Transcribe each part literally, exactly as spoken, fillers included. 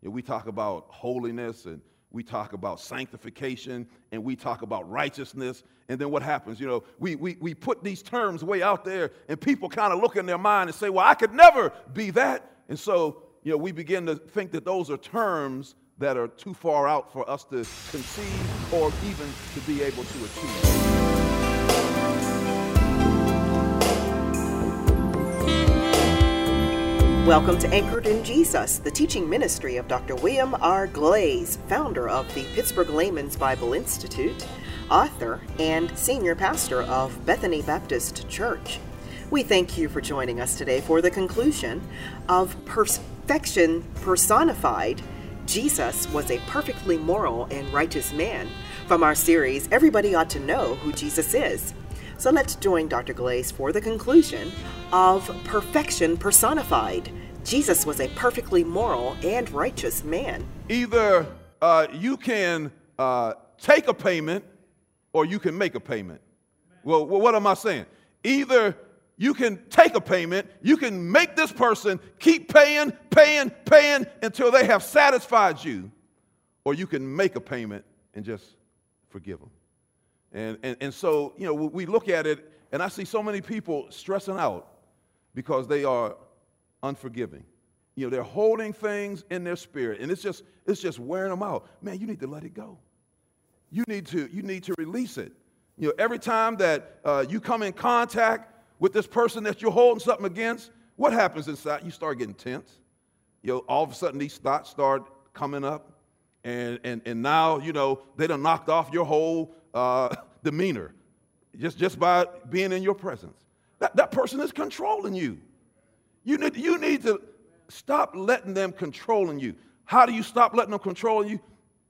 You know, we talk about holiness, and we talk about sanctification, and we talk about righteousness. And then what happens? You know, we, we, we put these terms way out there, and people kind of look in their mind and say, well, I could never be that. And so, you know, we begin to think that those are terms that are too far out for us to conceive or even to be able to achieve. Welcome to Anchored in Jesus, the teaching ministry of Doctor William R. Glaze, founder of the Pittsburgh Layman's Bible Institute, author, and senior pastor of Bethany Baptist Church. We thank you for joining us today for the conclusion of Perfection Personified. Jesus was a perfectly moral and righteous man, from our series, Everybody Ought to Know Who Jesus Is. So let's join Doctor Glaze for the conclusion of Perfection Personified. Jesus was a perfectly moral and righteous man. Either uh, you can uh, take a payment or you can make a payment. Well, well, what am I saying? Either you can take a payment, you can make this person keep paying, paying, paying until they have satisfied you, or you can make a payment and just forgive them. And, and, and so, you know, we look at it, and I see so many people stressing out because they are unforgiving. You know, they're holding things in their spirit, and it's just it's just wearing them out. Man, you need to let it go. You need to you need to release it. You know, every time that uh, you come in contact with this person that you're holding something against, what happens inside? You start getting tense. You know, all of a sudden these thoughts start coming up, and and and now you know they done knocked off your whole uh, demeanor just just by being in your presence. That that person is controlling you. You need you need to stop letting them controlling you. How do you stop letting them controlling you?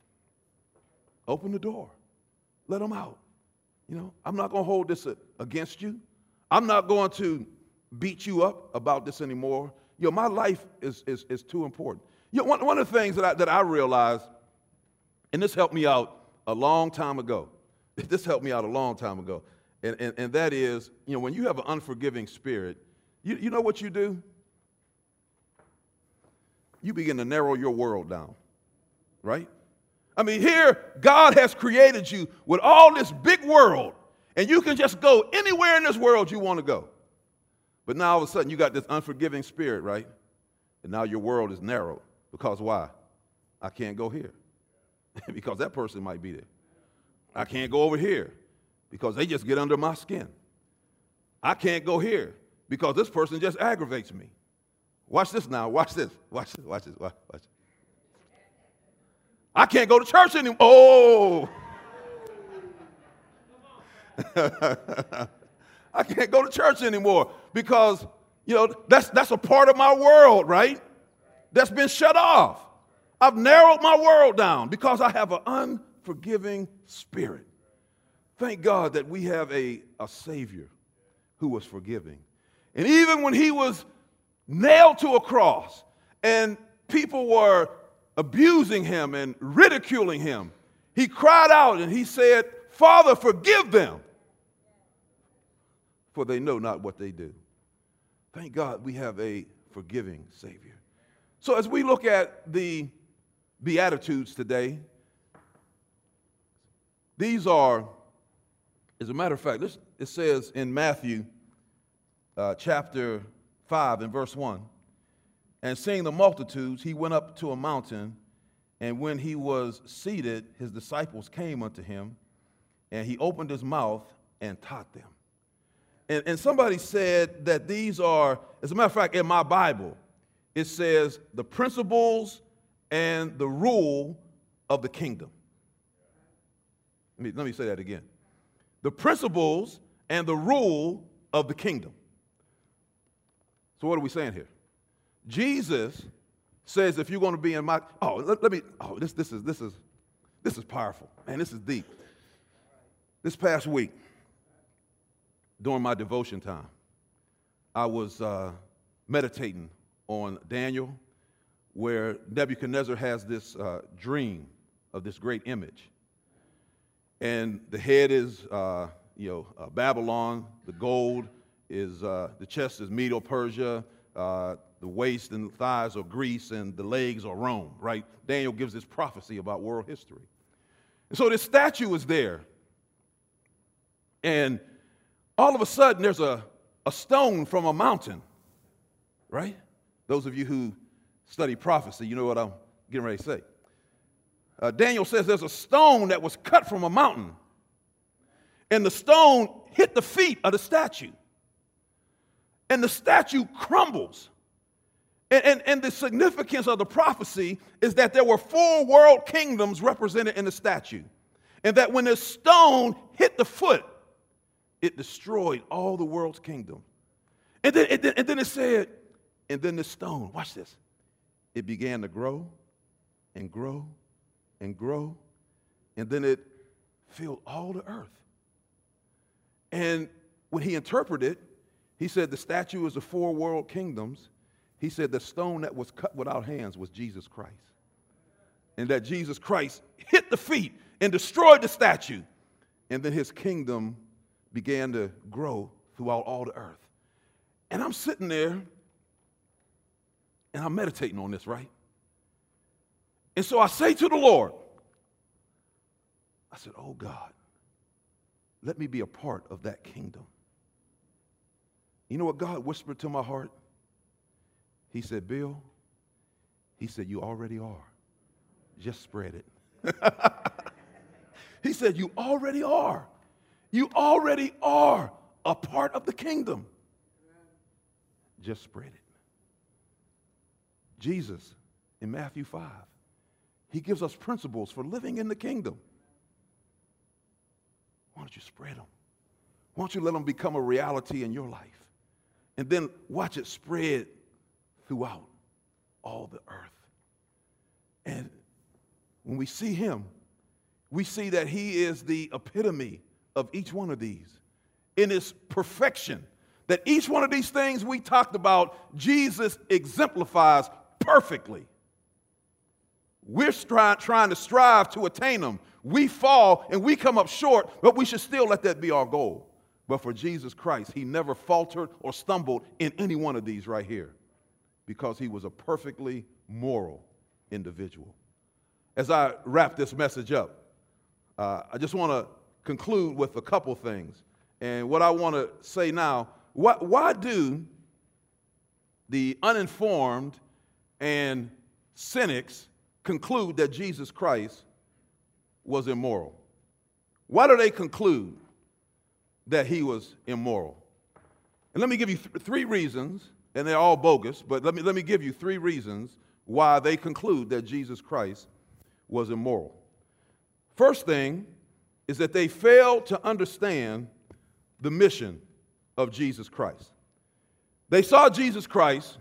Open the door. Let them out. You know, I'm not going to hold this against you. I'm not going to beat you up about this anymore. You know, my life is is, is too important. You know, one, one of the things that I, that I realized, and this helped me out a long time ago. This helped me out a long time ago. And, and, and that is, you know, when you have an unforgiving spirit, you, you know what you do? You begin to narrow your world down, right? I mean, here, God has created you with all this big world, and you can just go anywhere in this world you want to go. But now all of a sudden, you got this unforgiving spirit, right? And now your world is narrow. Because why? I can't go here because that person might be there. I can't go over here because they just get under my skin. I can't go here because this person just aggravates me. Watch this now. Watch this. Watch this. Watch this. Watch, watch. I can't go to church anymore. Oh. I can't go to church anymore because, you know, that's that's a part of my world, right? That's been shut off. I've narrowed my world down because I have an unforgiving spirit. Thank God that we have a, a Savior who was forgiving. And even when he was nailed to a cross and people were abusing him and ridiculing him, he cried out and he said, Father, forgive them, for they know not what they do. Thank God we have a forgiving Savior. So as we look at the Beatitudes today, these are, as a matter of fact, this, it says in Matthew uh, chapter five and verse one, and seeing the multitudes, he went up to a mountain, and when he was seated, his disciples came unto him, and he opened his mouth and taught them. And, and somebody said that these are, as a matter of fact, in my Bible, it says the principles and the rule of the kingdom. Let me, let me say that again. The principles and the rule of the kingdom. So what are we saying here? Jesus says if you're going to be in my, oh, let, let me, oh, this, this is, this is, this is powerful. Man, this is deep. This past week, during my devotion time, I was uh, meditating on Daniel, where Nebuchadnezzar has this uh, dream of this great image. And the head is, uh, you know, uh, Babylon. The gold is, uh, the chest is Medo-Persia. Uh, the waist and thighs are Greece and the legs are Rome, right? Daniel gives this prophecy about world history. And so this statue is there. And all of a sudden there's a, a stone from a mountain, right? Those of you who study prophecy, you know what I'm getting ready to say. Uh, Daniel says there's a stone that was cut from a mountain. And the stone hit the feet of the statue. And the statue crumbles. And, and, and the significance of the prophecy is that there were four world kingdoms represented in the statue. And that when the stone hit the foot, it destroyed all the world's kingdom. And then, and then, and then it said, and then the stone, watch this, it began to grow and grow and grow. And then it filled all the earth. And when he interpreted, he said the statue is the four world kingdoms. He said the stone that was cut without hands was Jesus Christ. And that Jesus Christ hit the feet and destroyed the statue. And then his kingdom began to grow throughout all the earth. And I'm sitting there and I'm meditating on this, right? And so I say to the Lord, I said, oh God, let me be a part of that kingdom. You know what God whispered to my heart? He said, Bill, he said, you already are. Just spread it. He said, you already are. You already are a part of the kingdom. Just spread it. Jesus, in Matthew five, he gives us principles for living in the kingdom. Why don't you spread them? Why don't you let them become a reality in your life? And then watch it spread throughout all the earth. And when we see him, we see that he is the epitome of each one of these in his perfection. That each one of these things we talked about, Jesus exemplifies perfectly. We're stri- trying to strive to attain them. We fall and we come up short, but we should still let that be our goal. But for Jesus Christ, he never faltered or stumbled in any one of these right here because he was a perfectly moral individual. As I wrap this message up, uh, I just want to conclude with a couple things. And what I want to say now, why, why do the uninformed and cynics conclude that Jesus Christ was immoral? Why do they conclude that he was immoral? And let me give you th- three reasons, and they're all bogus, but let me, let me give you three reasons why they conclude that Jesus Christ was immoral. First thing is that they fail to understand the mission of Jesus Christ. They saw Jesus Christ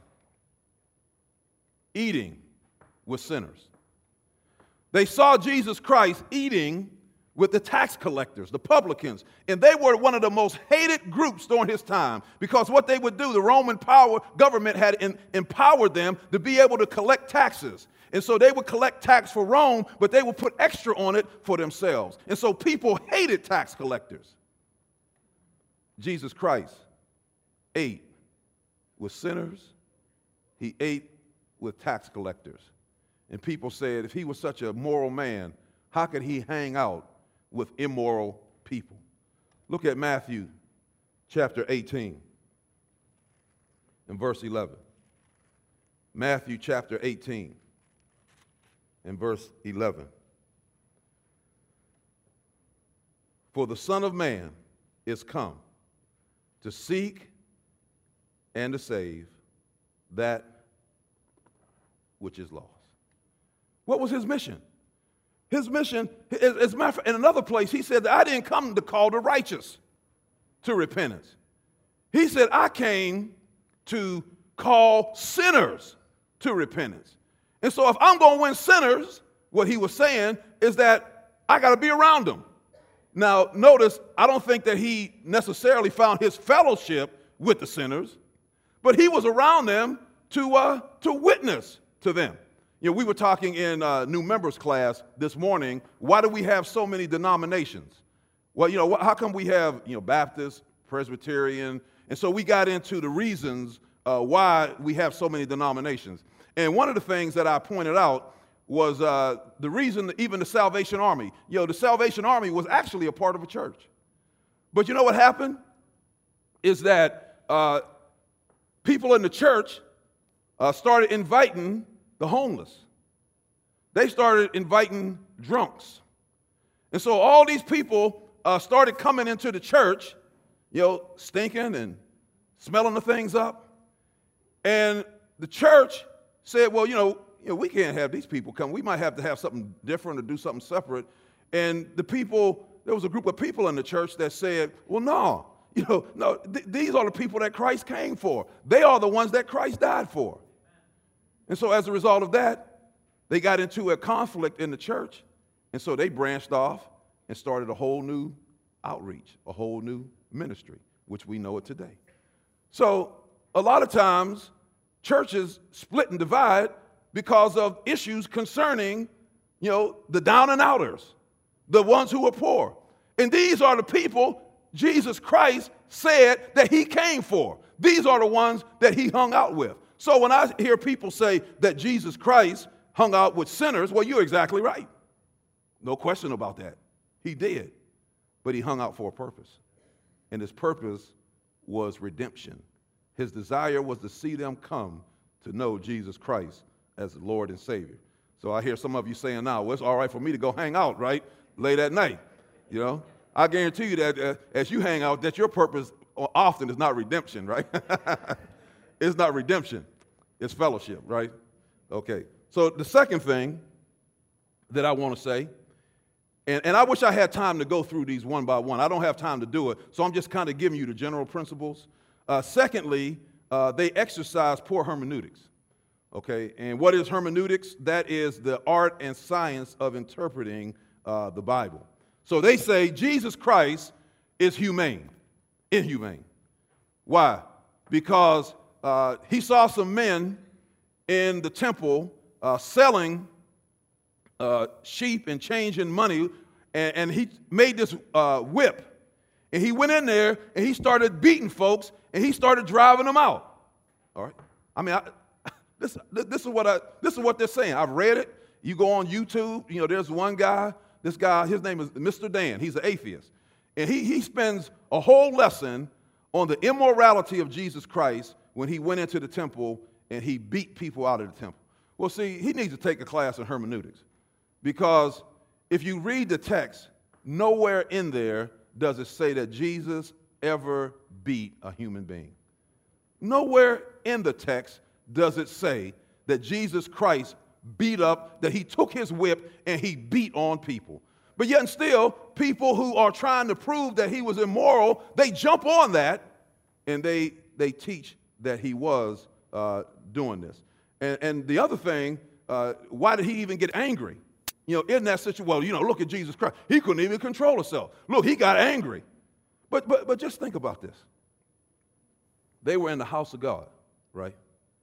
eating with sinners. They saw Jesus Christ eating with the tax collectors, the publicans, and they were one of the most hated groups during his time because what they would do, the Roman power government had in, empowered them to be able to collect taxes. And so they would collect tax for Rome, but they would put extra on it for themselves. And so people hated tax collectors. Jesus Christ ate with sinners. He ate with tax collectors. And people said, if he was such a moral man, how could he hang out with immoral people? Look at Matthew chapter eighteen and verse eleven. Matthew chapter eighteen and verse eleven. For the Son of Man is come to seek and to save that which is lost. What was his mission? His mission, as a matter of fact, in another place, he said that I didn't come to call the righteous to repentance. He said, I came to call sinners to repentance. And so if I'm going to win sinners, what he was saying is that I got to be around them. Now, notice, I don't think that he necessarily found his fellowship with the sinners, but he was around them to, uh, to witness to them. You know, we were talking in uh, new members class this morning, why do we have so many denominations? Well, you know, how come we have, you know, Baptist, Presbyterian, and so we got into the reasons uh, why we have so many denominations. And one of the things that I pointed out was uh, the reason that even the Salvation Army, you know, the Salvation Army was actually a part of a church. But you know what happened? Is that uh, people in the church uh, started inviting the homeless. They started inviting drunks. And so all these people uh, started coming into the church, you know, stinking and smelling the things up. And the church said, well, you know, you know, we can't have these people come. We might have to have something different or do something separate. And the people, there was a group of people in the church that said, well, no, you know, no, th- these are the people that Christ came for. They are the ones that Christ died for. And so as a result of that, they got into a conflict in the church. And so they branched off and started a whole new outreach, a whole new ministry, which we know it today. So a lot of times, churches split and divide because of issues concerning, you know, the down and outers, the ones who are poor. And these are the people Jesus Christ said that he came for. These are the ones that he hung out with. So when I hear people say that Jesus Christ hung out with sinners, well, you're exactly right. No question about that. He did. But he hung out for a purpose. And his purpose was redemption. His desire was to see them come to know Jesus Christ as the Lord and Savior. So I hear some of you saying now, well, it's all right for me to go hang out, right, late at night. You know, I guarantee you that uh, as you hang out, that your purpose often is not redemption, right? It's not redemption. It's fellowship, right? Okay. So the second thing that I want to say, and, and I wish I had time to go through these one by one. I don't have time to do it, so I'm just kind of giving you the general principles. Uh, secondly, uh, they exercise poor hermeneutics. Okay, and what is hermeneutics? That is the art and science of interpreting uh, the Bible. So they say Jesus Christ is humane, inhumane. Why? Because uh, he saw some men in the temple uh, selling uh, sheep and changing money, and, and he made this uh, whip. And he went in there and he started beating folks and he started driving them out. All right? I mean, I, this, this is what I, this is what they're saying. I've read it. You go on YouTube, you know, there's one guy, this guy, his name is Mister Dan. He's an atheist. And he, he spends a whole lesson on the immorality of Jesus Christ when he went into the temple and he beat people out of the temple. Well, see, he needs to take a class in hermeneutics, because if you read the text, nowhere in there does it say that Jesus ever beat a human being. Nowhere in the text does it say that Jesus Christ beat up, that he took his whip and he beat on people. But yet and still, people who are trying to prove that he was immoral, they jump on that and they, they teach that he was uh, doing this. And, and the other thing, uh, why did he even get angry? You know, in that situation, well, you know, look at Jesus Christ. He couldn't even control himself. Look, he got angry. But, but, but just think about this. They were in the house of God, right?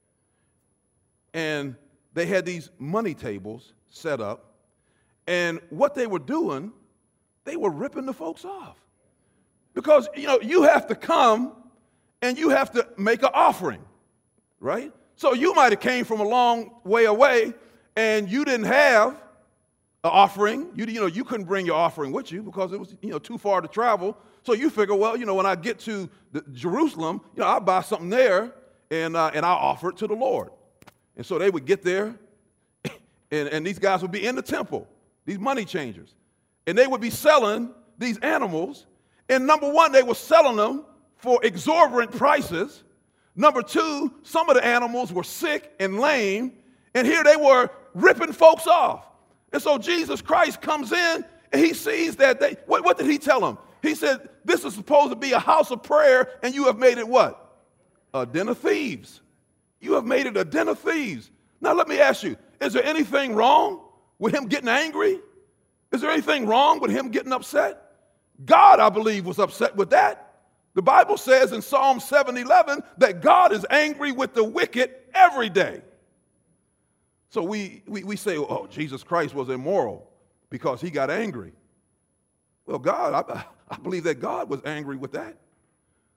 And they had these money tables set up. And what they were doing, they were ripping the folks off. Because, you know, you have to come and you have to make an offering, right? So you might have came from a long way away and you didn't have an offering. You, you know, you couldn't bring your offering with you because it was, you know, too far to travel. So you figure, well, you know, when I get to the, Jerusalem, you know, I'll buy something there and, uh, and I'll offer it to the Lord. And so they would get there and, and these guys would be in the temple, these money changers. And they would be selling these animals. And number one, they were selling them for exorbitant prices. Number two, some of the animals were sick and lame. And here they were ripping folks off. And so Jesus Christ comes in and he sees that they, what, what did he tell them? He said, this is supposed to be a house of prayer and you have made it what? A den of thieves. You have made it a den of thieves. Now let me ask you, is there anything wrong with him getting angry? Is there anything wrong with him getting upset? God, I believe, was upset with that. The Bible says in Psalm seven eleven that God is angry with the wicked every day. So we, we, we say, oh, Jesus Christ was immoral because he got angry. Well, God, I, I believe that God was angry with that.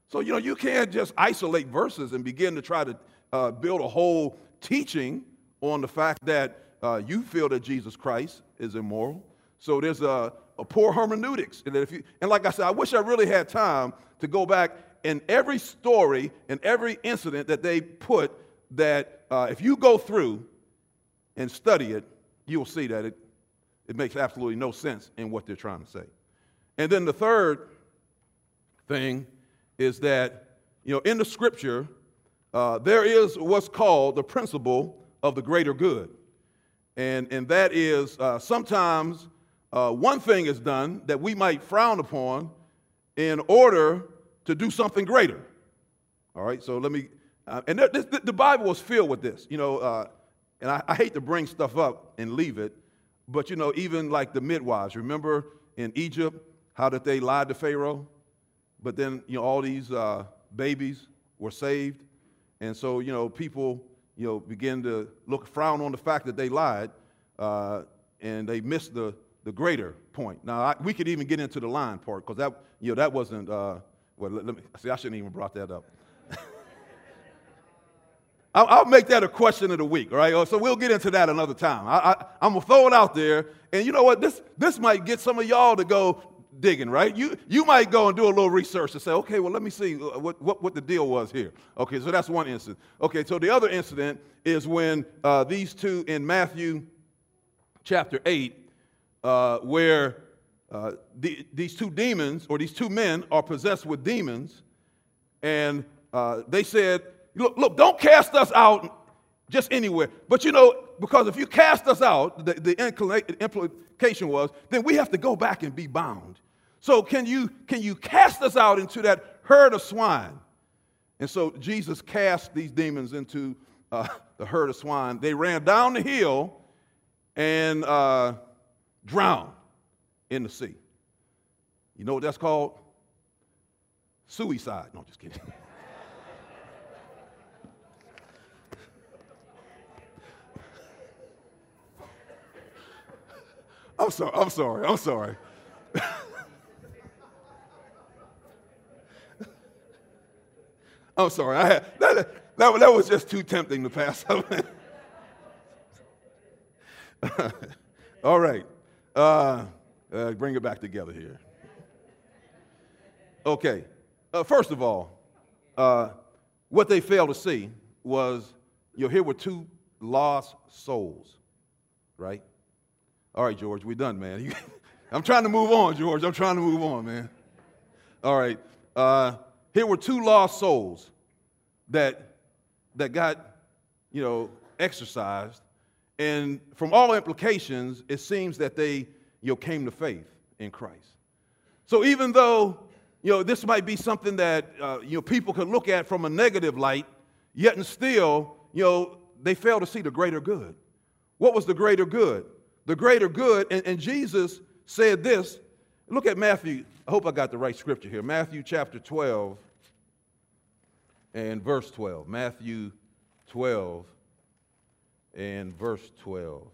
So, you know, you can't just isolate verses and begin to try to uh, build a whole teaching on the fact that uh, you feel that Jesus Christ is immoral. So there's a, a poor hermeneutics. And, that if you, and like I said, I wish I really had time to go back in every story and every incident that they put that uh, if you go through and study it, you will see that it, it makes absolutely no sense in what they're trying to say. And then the third thing is that, you know, in the scripture, uh, there is what's called the principle of the greater good. And, and that is uh, sometimes uh, one thing is done that we might frown upon in order to do something greater. All right, so let me, uh, and there, this, the Bible was filled with this, you know, uh, and I, I hate to bring stuff up and leave it, but, you know, even like the midwives, remember in Egypt, how that they lied to Pharaoh? But then, you know, all these uh, babies were saved. And so, you know, people, you know, begin to look, frown on the fact that they lied, uh, and they missed the, the greater point. Now, I, we could even get into the lying part, because that, you know, that wasn't, uh, well, let, let me, see, I shouldn't even brought that up. I'll, I'll make that a question of the week, all right? So we'll get into that another time. I, I, I'm going to throw it out there, and you know what? This, this might get some of y'all to go digging, right? You you might go and do a little research and say, okay, well, let me see what, what, what the deal was here. Okay, so that's one incident. Okay, so the other incident is when uh, these two in Matthew chapter eight, uh, where uh, the, these two demons, or these two men, are possessed with demons, and uh, they said, look, look, don't cast us out just anywhere. But, you know, because if you cast us out, the, the implication was, then we have to go back and be bound. So can you, can you cast us out into that herd of swine? And so Jesus cast these demons into uh, the herd of swine. They ran down the hill and uh, drowned in the sea. You know what that's called? Suicide. No, just kidding. I'm sorry, I'm sorry, I'm sorry. I'm sorry. I had, that, that, that was just too tempting to pass up. All right. Uh, uh, bring it back together here. Okay. Uh, first of all, uh, what they failed to see was, you know, here were two lost souls, right? All right, George, we're done, man. I'm trying to move on, George. I'm trying to move on, man. All right. Uh, here were two lost souls that that got, you know, exercised, and from all implications, it seems that they, you know, came to faith in Christ. So even though, you know, this might be something that uh, you know, people can look at from a negative light, yet and still, you know, they fail to see the greater good. What was the greater good? The greater good, and, and Jesus said this. Look at Matthew. I hope I got the right scripture here. Matthew chapter twelve and verse twelve. Matthew twelve and verse twelve.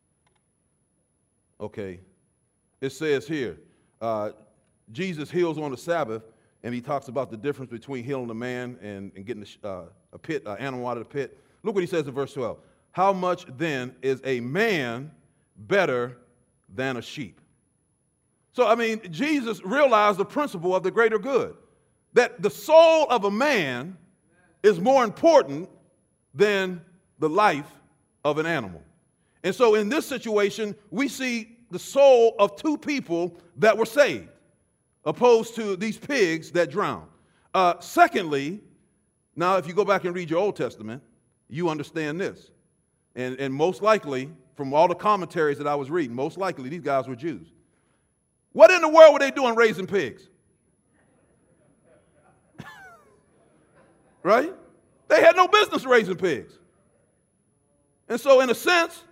Okay. It says here, uh, Jesus heals on the Sabbath, and he talks about the difference between healing a man and, and getting a, uh, a pit, an animal out of the pit. Look what he says in verse twelve. How much then is a man better than a sheep? So, I mean, Jesus realized the principle of the greater good, that the soul of a man is more important than the life of an animal. And so in this situation, we see the soul of two people that were saved, opposed to these pigs that drowned. Uh, secondly, now if you go back and read your Old Testament, you understand this. And, and most likely, from all the commentaries that I was reading, most likely these guys were Jews. What in the world were they doing raising pigs? Right? They had no business raising pigs. And so in a sense,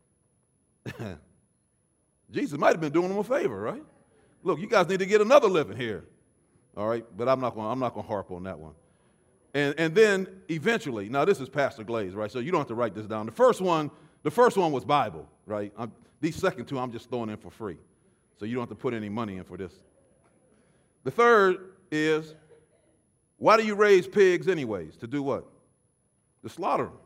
Jesus might have been doing them a favor, right? Look, you guys need to get another living here. All right? But I'm not going I'm not going to harp on that one. And, and then eventually, now this is Pastor Glaze, right? So you don't have to write this down. The first one, the first one was Bible, right? I'm, these second two I'm just throwing in for free. So you don't have to put any money in for this. The third is Why do you raise pigs anyways? To do what? To slaughter them.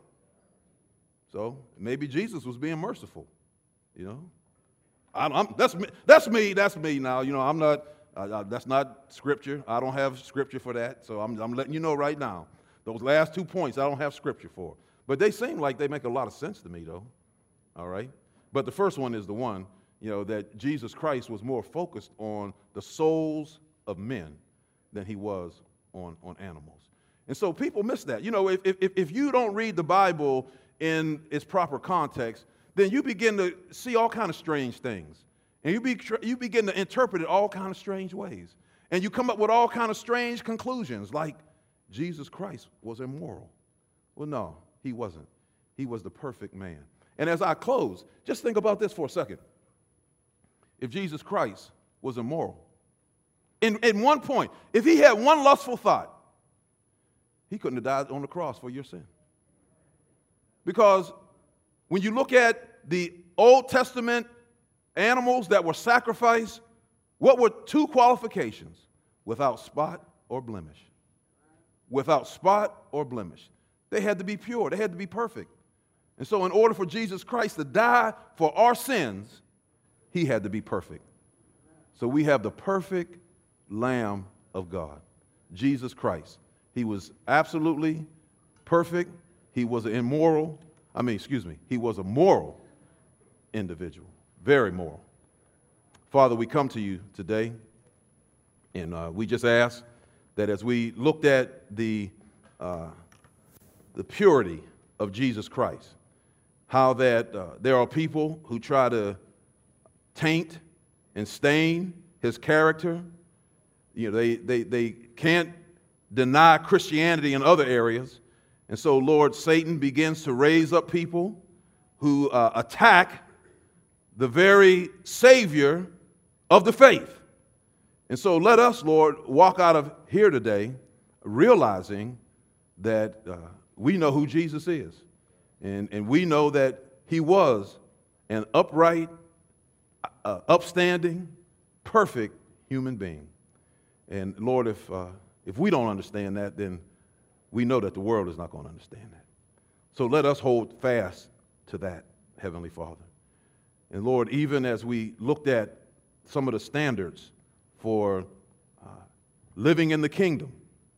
So maybe Jesus was being merciful, you know. I, I'm, that's me. That's me. That's me. Now, you know, I'm not. Uh, that's not scripture. I don't have scripture for that. So I'm, I'm letting you know right now. Those last two points, I don't have scripture for. But they seem like they make a lot of sense to me, though. All right. But the first one is the one, you know, that Jesus Christ was more focused on the souls of men than he was on, on animals. And so people miss that. You know, if, if, if you don't read the Bible in its proper context, then you begin to see all kind of strange things. And you, be, you begin to interpret it all kind of strange ways. And you come up with all kind of strange conclusions, like Jesus Christ was immoral. Well, no, he wasn't. He was the perfect man. And as I close, just think about this for a second. If Jesus Christ was immoral, in, in one point, if he had one lustful thought, he couldn't have died on the cross for your sin. Because when you look at the Old Testament animals that were sacrificed, what were two qualifications? Without spot or blemish. Without spot or blemish. They had to be pure. They had to be perfect. And so in order for Jesus Christ to die for our sins, he had to be perfect. So we have the perfect Lamb of God, Jesus Christ. He was absolutely perfect. He was an immoral, I mean, excuse me, he was a moral individual, very moral. Father, we come to you today, and uh, we just ask that as we looked at the, uh, the purity of Jesus Christ, how that uh, there are people who try to taint and stain his character. You know, they, they, they can't deny Christianity in other areas. And so, Lord, Satan begins to raise up people who uh, attack the very Savior of the faith. And so let us, Lord, walk out of here today realizing that uh, we know who Jesus is. And, and we know that he was an upright, uh, upstanding, perfect human being. And Lord, if, uh, if we don't understand that, then we know that the world is not going to understand that. So let us hold fast to that, Heavenly Father. And Lord, even as we looked at some of the standards for uh, living in the kingdom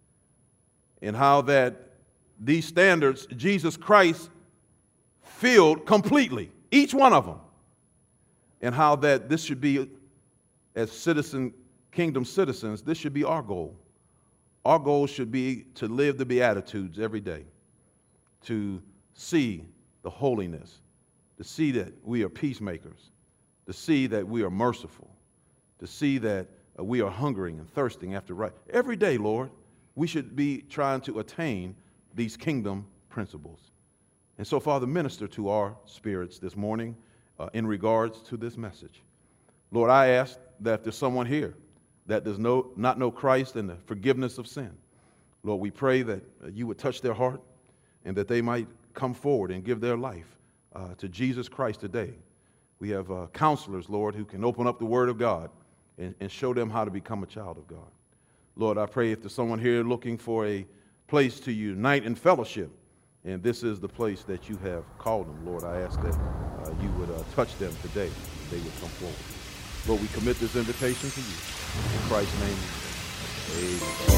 and how that these standards, Jesus Christ filled completely, each one of them, and how that this should be, as citizen, kingdom citizens, this should be our goal. Our goal should be to live the Beatitudes every day, to see the holiness, to see that we are peacemakers, to see that we are merciful, to see that uh, we are hungering and thirsting after right. Every day, Lord, we should be trying to attain these kingdom principles. And so, Father, minister to our spirits this morning uh, in regards to this message. Lord, I ask that if there's someone here that does know, not know Christ and the forgiveness of sin, Lord, we pray that uh, you would touch their heart and that they might come forward and give their life uh, to Jesus Christ today. We have uh, counselors, Lord, who can open up the Word of God and, and show them how to become a child of God. Lord, I pray if there's someone here looking for a place to unite in fellowship, and this is the place that you have called them, Lord, I ask that uh, you would uh, touch them today, that they would come forward. Lord, we commit this invitation to you. In Christ's name,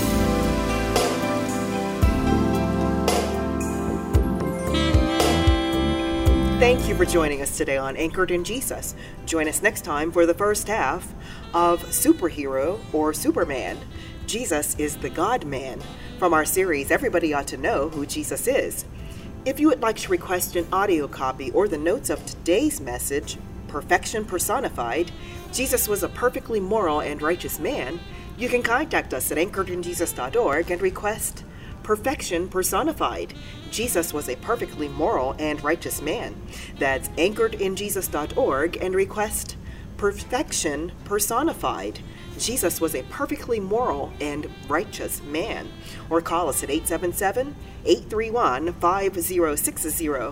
amen. Thank you for joining us today on Anchored in Jesus. Join us next time for the first half of Superhero or Superman. Jesus is the God-Man, from our series, Everybody Ought to Know Who Jesus Is. If you would like to request an audio copy or the notes of today's message, Perfection Personified, Jesus was a perfectly moral and righteous man, you can contact us at anchored in jesus dot org and request Perfection Personified. Jesus was a perfectly moral and righteous man. That's anchored in jesus dot org and request Perfection Personified. Jesus was a perfectly moral and righteous man. Or call us at eight seven seven, eight three one, five zero six zero.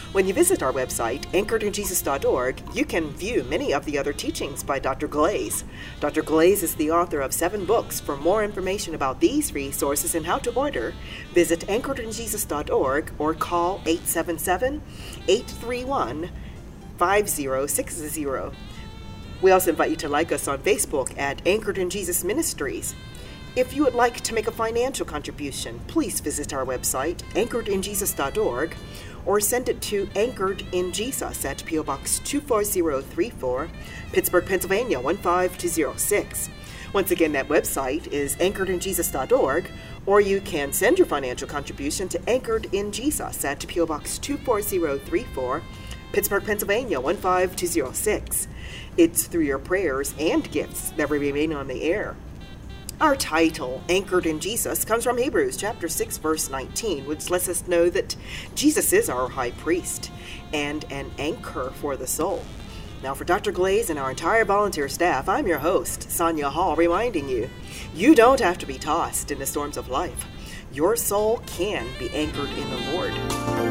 When you visit our website, anchored in jesus dot org, you can view many of the other teachings by Doctor Glaze. Doctor Glaze is the author of seven books. For more information about these resources and how to order, visit anchored in jesus dot org or call eight seven seven, eight three one, five zero six zero. We also invite you to like us on Facebook at Anchored in Jesus Ministries. If you would like to make a financial contribution, please visit our website, anchored in jesus dot org, or send it to Anchored in Jesus at P O Box two four zero three four, Pittsburgh, Pennsylvania one five two zero six. Once again, that website is anchored in jesus dot org, or you can send your financial contribution to Anchored in Jesus at P O Box two four zero three four, Pittsburgh, Pennsylvania one five two zero six. It's through your prayers and gifts that we remain on the air. Our title, Anchored in Jesus, comes from Hebrews chapter six, verse nineteen, which lets us know that Jesus is our high priest and an anchor for the soul. Now, for Doctor Glaze and our entire volunteer staff, I'm your host, Sonia Hall, reminding you, you don't have to be tossed in the storms of life. Your soul can be anchored in the Lord.